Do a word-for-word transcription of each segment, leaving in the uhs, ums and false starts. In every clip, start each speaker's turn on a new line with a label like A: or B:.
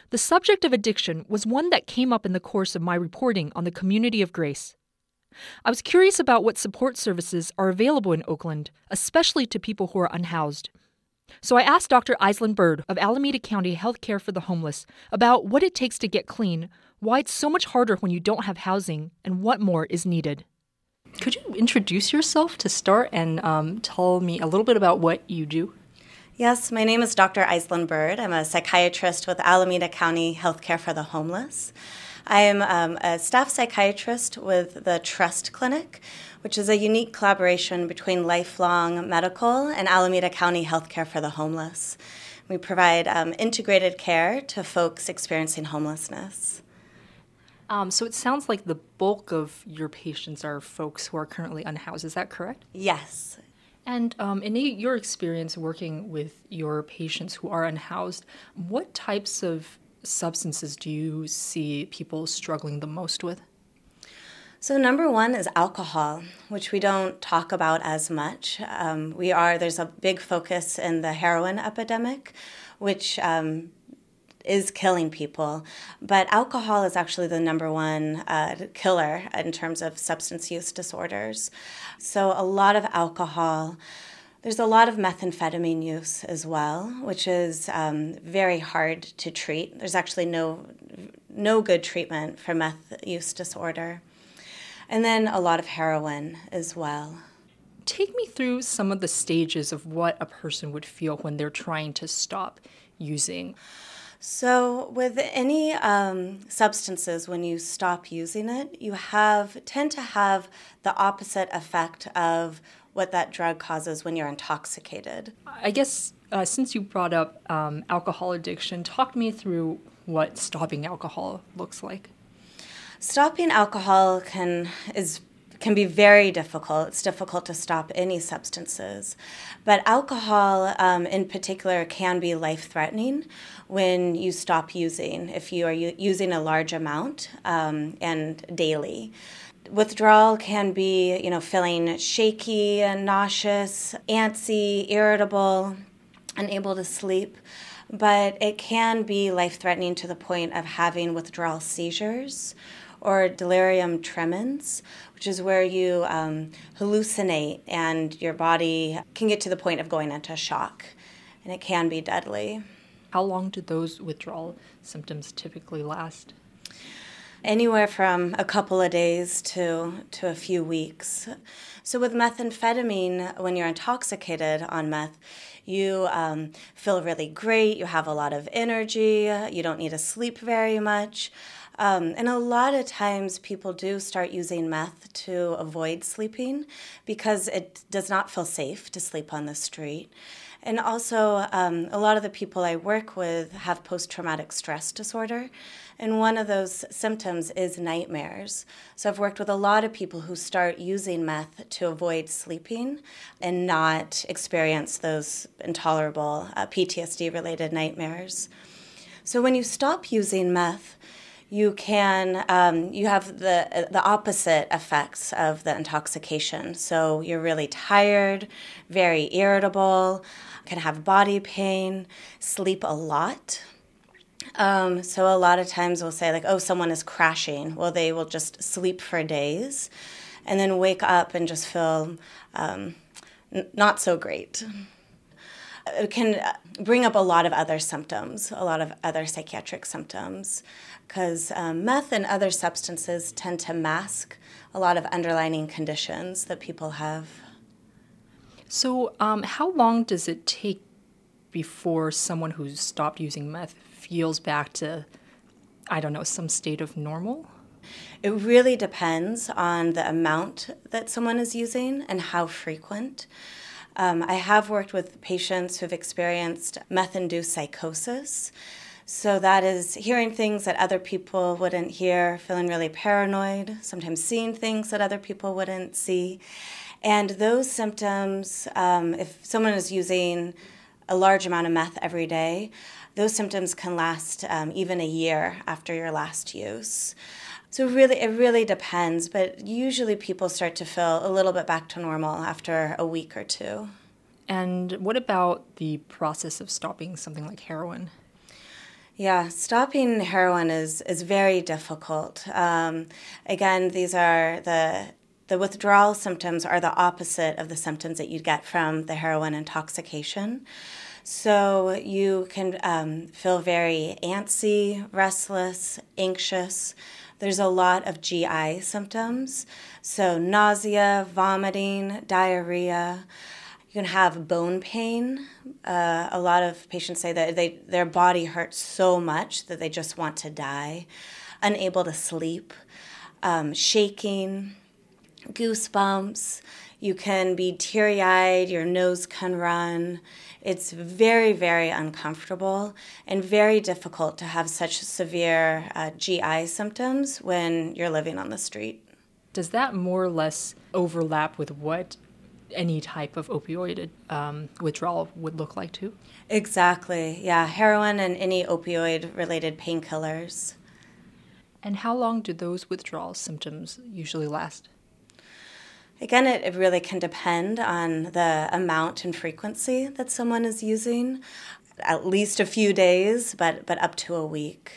A: The subject of addiction was one that came up in the course of my reporting on the Community of Grace. I was curious about what support services are available in Oakland, especially to people who are unhoused. So I asked Doctor Aislinn Bird of Alameda County Healthcare for the Homeless about what it takes to get clean, why it's so much harder when you don't have housing, and what more is needed. Could you introduce yourself to start and um, tell me a little bit about what you do?
B: Yes, my name is Doctor Aislinn Bird. I'm a psychiatrist with Alameda County Healthcare for the Homeless. I am um, a staff psychiatrist with the Trust Clinic, which is a unique collaboration between Lifelong Medical and Alameda County Healthcare for the Homeless. We provide um, integrated care to folks experiencing homelessness.
A: Um, so it sounds like the bulk of your patients are folks who are currently unhoused. Is that correct?
B: Yes.
A: And um, in your experience working with your patients who are unhoused, what types of substances do you see people struggling the most with?
B: So number one is alcohol, which we don't talk about as much. Um, we are there's a big focus in the heroin epidemic, which um, is killing people. But alcohol is actually the number one uh, killer in terms of substance use disorders. So a lot of alcohol. There's a lot of methamphetamine use as well, which is um, very hard to treat. There's actually no no good treatment for meth use disorder. And then a lot of heroin as well.
A: Take me through some of the stages of what a person would feel when they're trying to stop using.
B: So with any um, substances, when you stop using it, you have tend to have the opposite effect of what that drug causes when you're intoxicated.
A: I guess uh, since you brought up um, alcohol addiction, talk me through what stopping alcohol looks like.
B: Stopping alcohol can is can be very difficult. It's difficult to stop any substances. But alcohol um, in particular can be life-threatening when you stop using, if you are u- using a large amount um, and daily. Withdrawal can be, you know, feeling shaky and nauseous, antsy, irritable, unable to sleep. But it can be life-threatening to the point of having withdrawal seizures or delirium tremens, which is where you um, hallucinate and your body can get to the point of going into shock, and it can be deadly.
A: How long do those withdrawal symptoms typically last?
B: Anywhere from a couple of days to, to a few weeks. So with methamphetamine, when you're intoxicated on meth, you um, feel really great, you have a lot of energy, you don't need to sleep very much. Um, and a lot of times people do start using meth to avoid sleeping because it does not feel safe to sleep on the street. And also, um, a lot of the people I work with have post-traumatic stress disorder, and one of those symptoms is nightmares. So I've worked with a lot of people who start using meth to avoid sleeping and not experience those intolerable uh, P T S D-related nightmares. So when you stop using meth, you can um, you have the the opposite effects of the intoxication. So you're really tired, very irritable, can have body pain, sleep a lot. Um, so a lot of times we'll say like, oh, someone is crashing. Well, they will just sleep for days and then wake up and just feel um, n- not so great. It can bring up a lot of other symptoms, a lot of other psychiatric symptoms, because um, meth and other substances tend to mask a lot of underlying conditions that people have.
A: So um, how long does it take before someone who's stopped using meth feels back to, I don't know, some state of normal?
B: It really depends on the amount that someone is using and how frequent. Um, I have worked with patients who have experienced meth-induced psychosis. So that is hearing things that other people wouldn't hear, feeling really paranoid, sometimes seeing things that other people wouldn't see. And those symptoms, um, if someone is using a large amount of meth every day, those symptoms can last um, even a year after your last use. So really, it really depends, but usually people start to feel a little bit back to normal after a week or two.
A: And what about the process of stopping something like heroin?
B: Yeah, stopping heroin is, is very difficult. Um, again, these are the the withdrawal symptoms are the opposite of the symptoms that you get from the heroin intoxication. So you can um, feel very antsy, restless, anxious. There's a lot of G I symptoms, so nausea, vomiting, diarrhea. You can have bone pain. Uh, a lot of patients say that they, their body hurts so much that they just want to die, unable to sleep, um, shaking, goosebumps. You can be teary-eyed, your nose can run. It's very, very uncomfortable and very difficult to have such severe uh, G I symptoms when you're living on the street.
A: Does that more or less overlap with what any type of opioid um, withdrawal would look like too?
B: Exactly, yeah, heroin and any opioid-related painkillers.
A: And how long do those withdrawal symptoms usually last?
B: Again, it, it really can depend on the amount and frequency that someone is using. At least a few days, but, but up to a week.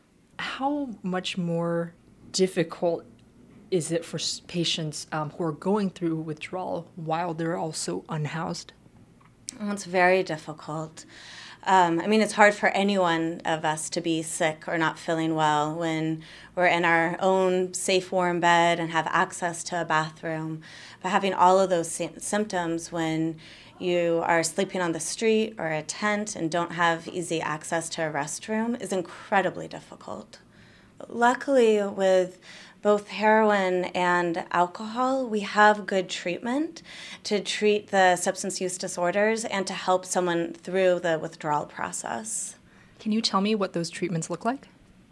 A: How much more difficult is it for patients um, who are going through withdrawal while they're also unhoused?
B: Well, it's very difficult. Um, I mean, it's hard for anyone of us to be sick or not feeling well when we're in our own safe, warm bed and have access to a bathroom. But having all of those sy- symptoms when you are sleeping on the street or a tent and don't have easy access to a restroom is incredibly difficult. Luckily, with both heroin and alcohol, we have good treatment to treat the substance use disorders and to help someone through the withdrawal process.
A: Can you tell me what those treatments look like?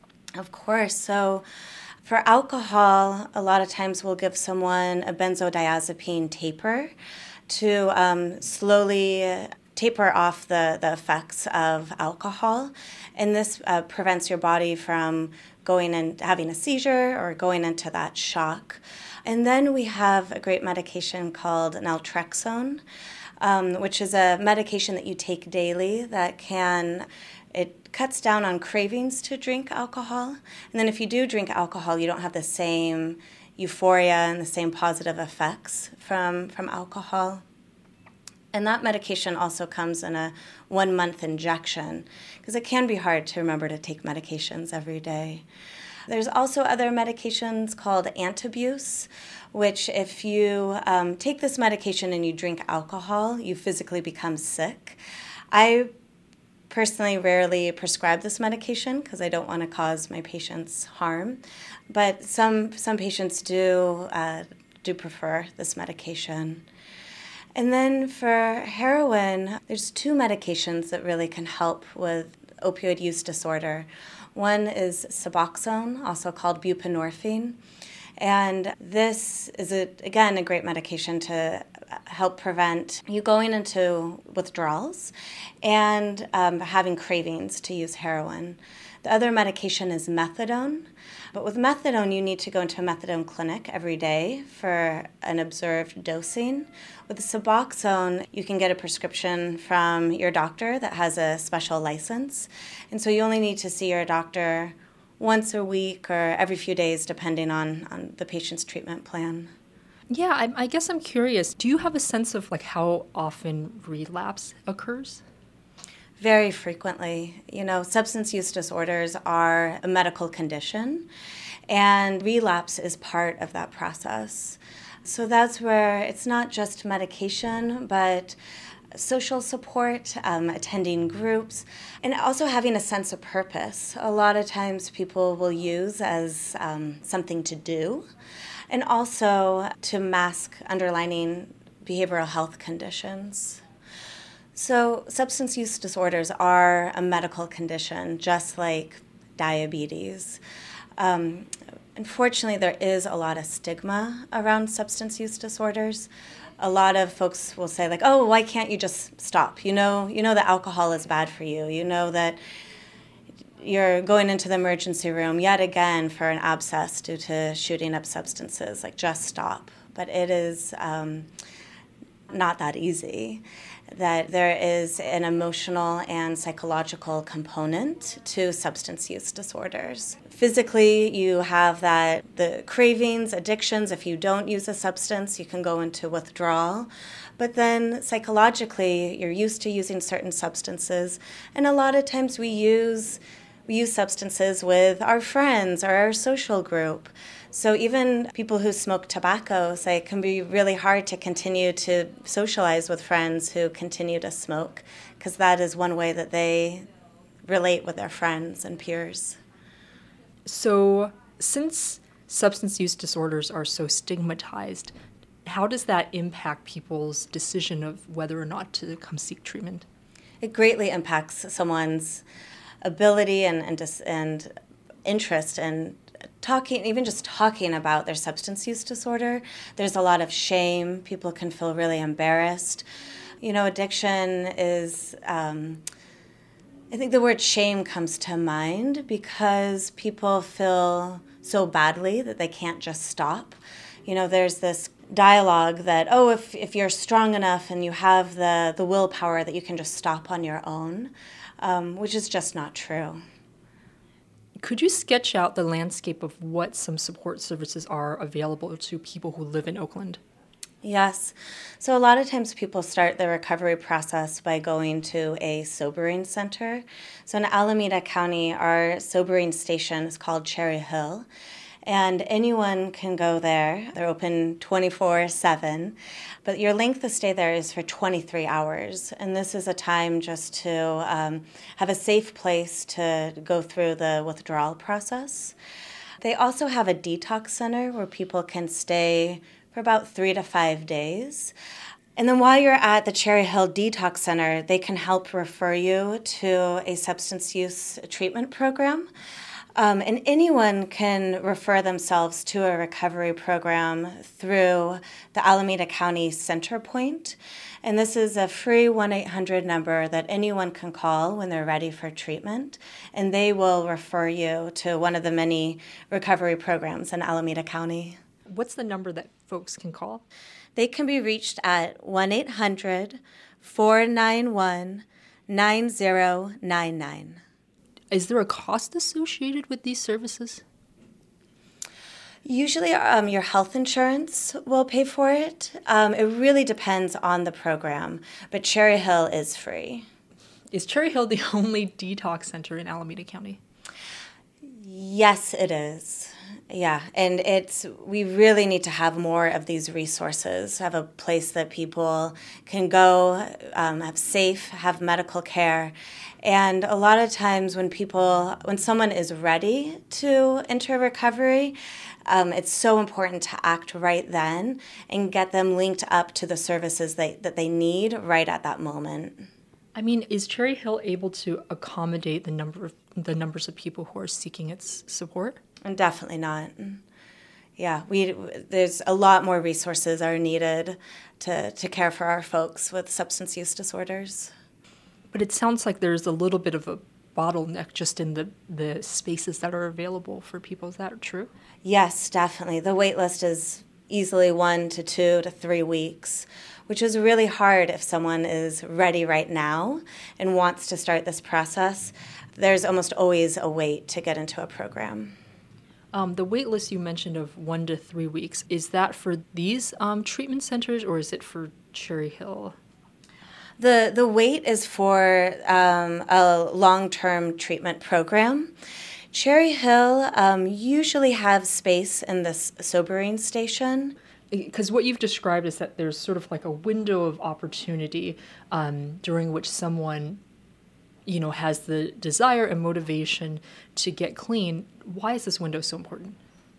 B: Of course. So for alcohol, a lot of times we'll give someone a benzodiazepine taper to um, slowly taper off the, the effects of alcohol. And this uh, prevents your body from going and having a seizure or going into that shock. And then we have a great medication called naltrexone, um, which is a medication that you take daily that can, it cuts down on cravings to drink alcohol. And then if you do drink alcohol, you don't have the same euphoria and the same positive effects from, from alcohol. And that medication also comes in a one-month injection because it can be hard to remember to take medications every day. There's also other medications called Antabuse, which if you um, take this medication and you drink alcohol, you physically become sick. I personally rarely prescribe this medication because I don't want to cause my patients harm, but some some patients do uh, do prefer this medication. And then for heroin, there's two medications that really can help with opioid use disorder. One is Suboxone, also called buprenorphine. And this is, a, again, a great medication to help prevent you going into withdrawals and um, having cravings to use heroin. The other medication is methadone. But with methadone, you need to go into a methadone clinic every day for an observed dosing. With Suboxone, you can get a prescription from your doctor that has a special license. And so you only need to see your doctor once a week or every few days, depending on, on the patient's treatment plan.
A: Yeah, I, I guess I'm curious. Do you have a sense of like how often relapse occurs?
B: Very frequently. You know, substance use disorders are a medical condition, and relapse is part of that process. So that's where it's not just medication, but social support, um, attending groups, and also having a sense of purpose. A lot of times people will use as um, something to do, and also to mask underlying behavioral health conditions. So substance use disorders are a medical condition, just like diabetes. Um, unfortunately, there is a lot of stigma around substance use disorders. A lot of folks will say, like, oh, why can't you just stop? You know, you know that alcohol is bad for you. You know that you're going into the emergency room yet again for an abscess due to shooting up substances. Like, just stop. But it is um, not that easy. that there is an emotional and psychological component to substance use disorders. Physically, you have that the cravings, addictions. If you don't use a substance, you can go into withdrawal. But then psychologically, you're used to using certain substances, and a lot of times we use we use substances with our friends or our social group. So even people who smoke tobacco say it can be really hard to continue to socialize with friends who continue to smoke, because that is one way that they relate with their friends and peers.
A: So since substance use disorders are so stigmatized, how does that impact people's decision of whether or not to come seek treatment?
B: It greatly impacts someone's ability and and, dis- and interest in talking, even just talking about their substance use disorder. There's a lot of shame. People can feel really embarrassed. You know, addiction is, um, I think the word shame comes to mind because people feel so badly that they can't just stop. You know, there's this dialogue that, oh, if, if you're strong enough and you have the, the willpower that you can just stop on your own, um, which is just not true.
A: Could you sketch out the landscape of what some support services are available to people who live in Oakland?
B: Yes. So a lot of times people start the recovery process by going to a sobering center. So in Alameda County, our sobering station is called Cherry Hill, and anyone can go there. They're open twenty-four seven, but your length of stay there is for twenty-three hours, and this is a time just to um, have a safe place to go through the withdrawal process. They also have a detox center where people can stay for about three to five days. And then while you're at the Cherry Hill Detox Center, they can help refer you to a substance use treatment program. Um, and anyone can refer themselves to a recovery program through the Alameda County Center Point. And this is a free one eight hundred number that anyone can call when they're ready for treatment. And they will refer you to one of the many recovery programs in Alameda County.
A: What's the number that folks can call?
B: They can be reached at one eight hundred, four nine one, nine zero nine nine.
A: Is there a cost associated with these services?
B: Usually um, your health insurance will pay for it. Um, it really depends on the program, but Cherry Hill is free.
A: Is Cherry Hill the only detox center in Alameda County?
B: Yes, it is. Yeah, and it's we really need to have more of these resources, have a place that people can go, um, have safe, have medical care. And a lot of times when people, when someone is ready to enter recovery, um, it's so important to act right then and get them linked up to the services they, that they need right at that moment.
A: I mean, is Cherry Hill able to accommodate the number of the numbers of people who are seeking its support?
B: And definitely not. Yeah, we there's a lot more resources are needed to, to care for our folks with substance use disorders.
A: But it sounds like there's a little bit of a bottleneck just in the, the spaces that are available for people. Is that true?
B: Yes, definitely. The wait list is easily one to two to three weeks, which is really hard if someone is ready right now and wants to start this process. There's almost always a wait to get into a program.
A: Um, the wait list you mentioned of one to three weeks, is that for these um, treatment centers or is it for Cherry Hill?
B: The the wait is for um, a long-term treatment program. Cherry Hill um, usually have space in this sobering station.
A: Because what you've described is that there's sort of like a window of opportunity um, during which someone, you know, has the desire and motivation to get clean. Why is this window so important?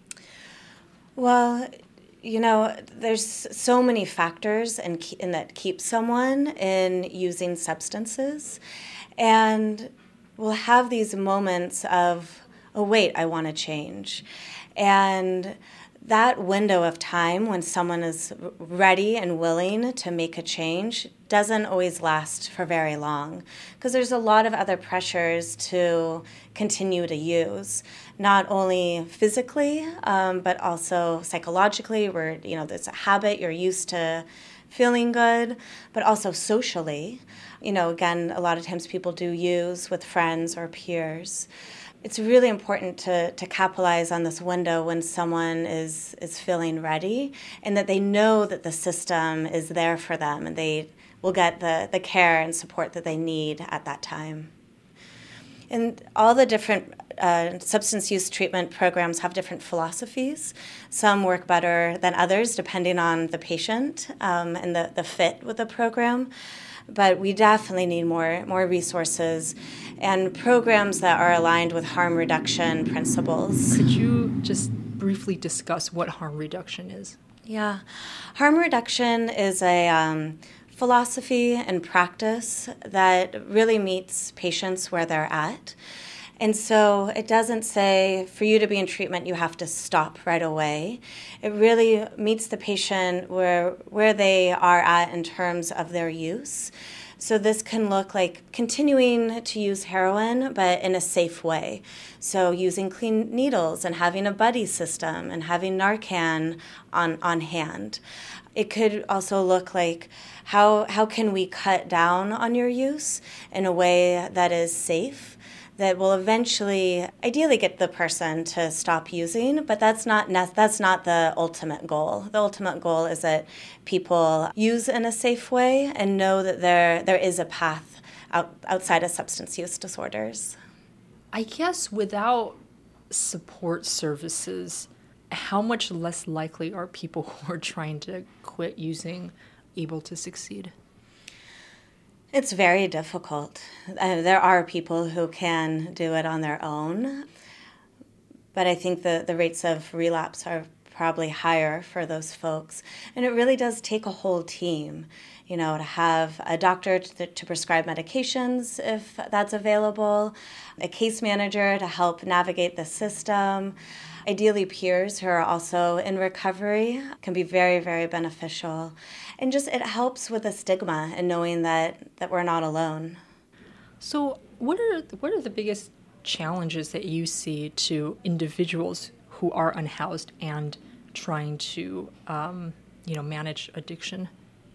B: Well, you know, there's so many factors in, in that keep someone in using substances. And we'll have these moments of, oh, wait, I want to change. And that window of time when someone is ready and willing to make a change doesn't always last for very long because there's a lot of other pressures to continue to use, not only physically, um, but also psychologically, where, you know, there's a habit, you're used to feeling good, but also socially. You know, again, a lot of times people do use with friends or peers. It's really important to, to capitalize on this window when someone is, is feeling ready and that they know that the system is there for them and they will get the, the care and support that they need at that time. And all the different uh, substance use treatment programs have different philosophies. Some work better than others depending on the patient um, and the, the fit with the program. But we definitely need more, more resources and programs that are aligned with harm reduction principles.
A: Could you just briefly discuss what harm reduction is?
B: Yeah. Harm reduction is a um, philosophy and practice that really meets patients where they're at. And so it doesn't say for you to be in treatment, you have to stop right away. It really meets the patient where, where they are at in terms of their use. So this can look like continuing to use heroin, but in a safe way. So using clean needles and having a buddy system and having Narcan on, on hand. It could also look like how, how can we cut down on your use in a way that is safe, that will eventually, ideally, get the person to stop using, but that's not that's not the ultimate goal. The ultimate goal is that people use in a safe way and know that there there is a path out, outside of substance use disorders.
A: I guess without support services, how much less likely are people who are trying to quit using able to succeed?
B: It's very difficult. Uh, there are people who can do it on their own, but I think the, the rates of relapse are probably higher for those folks. And it really does take a whole team, you know, to have a doctor to, to prescribe medications if that's available, a case manager to help navigate the system. Ideally, peers who are also in recovery can be very, very beneficial. And just it helps with the stigma and knowing that, that we're not alone.
A: So what are what are the biggest challenges that you see to individuals who are unhoused and trying to um, you know, manage addiction?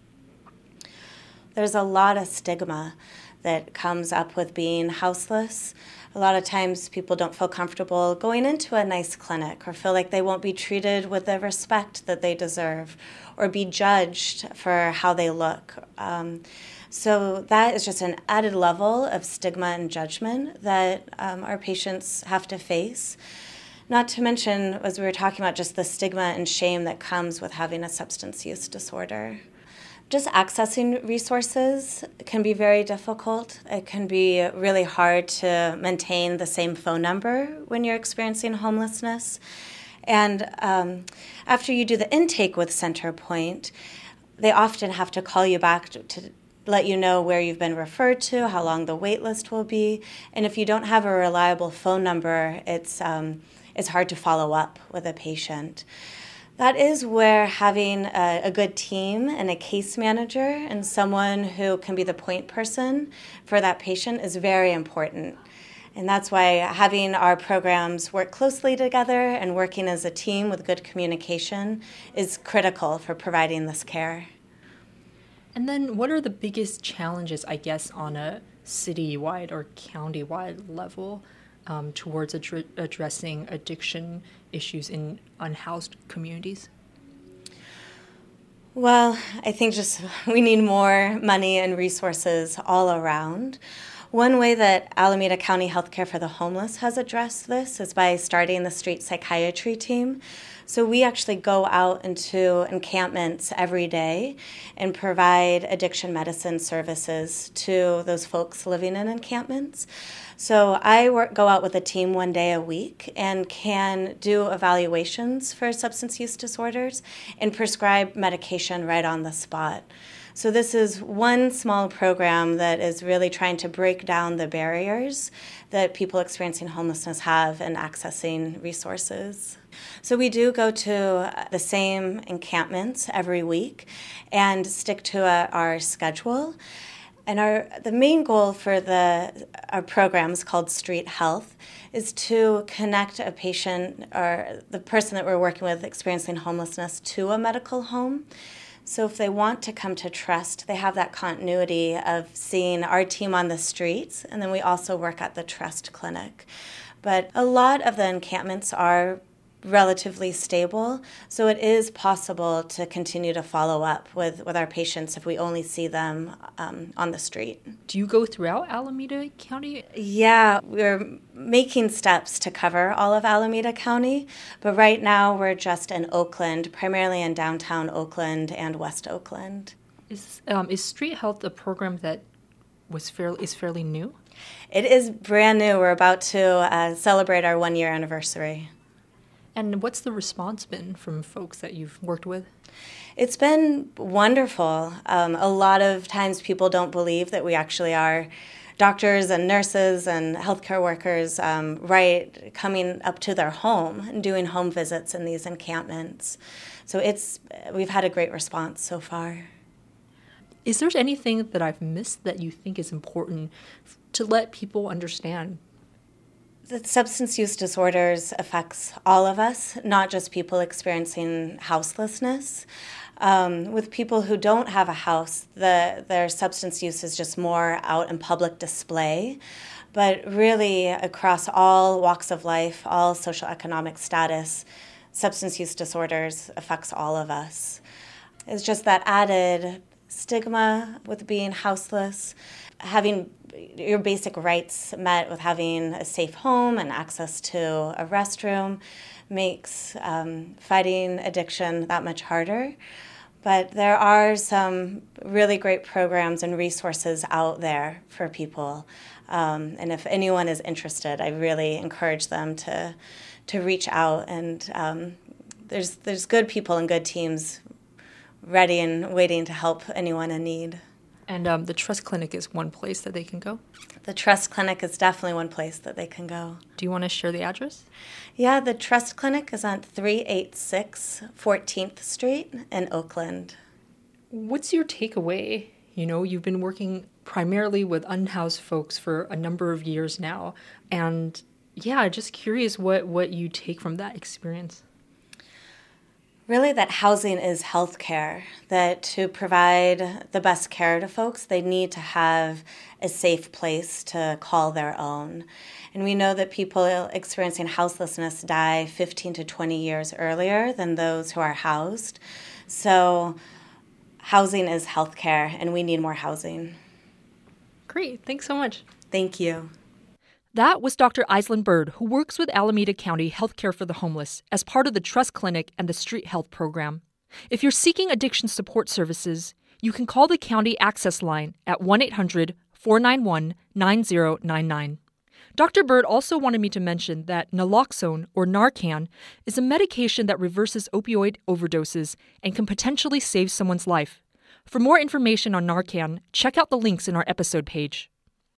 B: There's a lot of stigma that comes up with being houseless. A lot of times people don't feel comfortable going into a nice clinic or feel like they won't be treated with the respect that they deserve or be judged for how they look. Um, so that is just an added level of stigma and judgment that um, our patients have to face. Not to mention, as we were talking about, just the stigma and shame that comes with having a substance use disorder. Just accessing resources can be very difficult. It can be really hard to maintain the same phone number when you're experiencing homelessness. And um, after you do the intake with Centerpoint, they often have to call you back to, to let you know where you've been referred to, how long the wait list will be. And if you don't have a reliable phone number, it's, um, it's hard to follow up with a patient. That is where having a, a good team and a case manager and someone who can be the point person for that patient is very important. And that's why having our programs work closely together and working as a team with good communication is critical for providing this care.
A: And then what are the biggest challenges, I guess, on a city-wide or county-wide level Um, towards ad- addressing addiction issues in unhoused communities?
B: Well, I think just we need more money and resources all around. One way that Alameda County Healthcare for the Homeless has addressed this is by starting the street psychiatry team. So we actually go out into encampments every day and provide addiction medicine services to those folks living in encampments. So I work, go out with a team one day a week and can do evaluations for substance use disorders and prescribe medication right on the spot. So this is one small program that is really trying to break down the barriers that people experiencing homelessness have in accessing resources. So we do go to the same encampments every week and stick to a, our schedule. And our the main goal for the our program is called Street Health, is to connect a patient or the person that we're working with experiencing homelessness to a medical home. So if they want to come to Trust, they have that continuity of seeing our team on the streets, and then we also work at the Trust Clinic. But a lot of the encampments are relatively stable, so it is possible to continue to follow up with, with our patients if we only see them um, on the street.
A: Do you go throughout Alameda County?
B: Yeah, we're making steps to cover all of Alameda County, but right now we're just in Oakland, primarily in downtown Oakland and West Oakland.
A: Is um, is Street Health a program that was fairly is fairly new?
B: It is brand new. We're about to uh, celebrate our one-year anniversary.
A: And what's the response been from folks that you've worked with?
B: It's been wonderful. Um, a lot of times people don't believe that we actually are doctors and nurses and healthcare workers, um, right, coming up to their home and doing home visits in these encampments. So it's we've had a great response so far.
A: Is there anything that I've missed that you think is important to let people understand?
B: That substance use disorders affects all of us, not just people experiencing houselessness. Um, with people who don't have a house, the, their substance use is just more out in public display. But really, across all walks of life, all socioeconomic status, substance use disorders affects all of us. It's just that added stigma with being houseless, having your basic rights met with having a safe home and access to a restroom makes um, fighting addiction that much harder. But there are some really great programs and resources out there for people. Um, and if anyone is interested, I really encourage them to to reach out. And um, there's there's good people and good teams ready and waiting to help anyone in need.
A: And um, the Trust Clinic is one place that they can go?
B: The Trust Clinic is definitely one place that they can go.
A: Do you want to share the address?
B: Yeah, the Trust Clinic is on three eighty-six fourteenth Street in Oakland.
A: What's your takeaway? You know, you've been working primarily with unhoused folks for a number of years now. And yeah, just curious what, what you take from that experience.
B: Really, that housing is health care, that to provide the best care to folks, they need to have a safe place to call their own. And we know that people experiencing houselessness die fifteen to twenty years earlier than those who are housed. So housing is health care, and we need more housing.
A: Great. Thanks so much.
B: Thank you.
A: That was Doctor Aislinn Bird, who works with Alameda County Healthcare for the Homeless as part of the Trust Clinic and the Street Health Program. If you're seeking addiction support services, you can call the county access line at one eight hundred four nine one nine zero nine nine. Doctor Bird also wanted me to mention that naloxone, or Narcan, is a medication that reverses opioid overdoses and can potentially save someone's life. For more information on Narcan, check out the links in our episode page.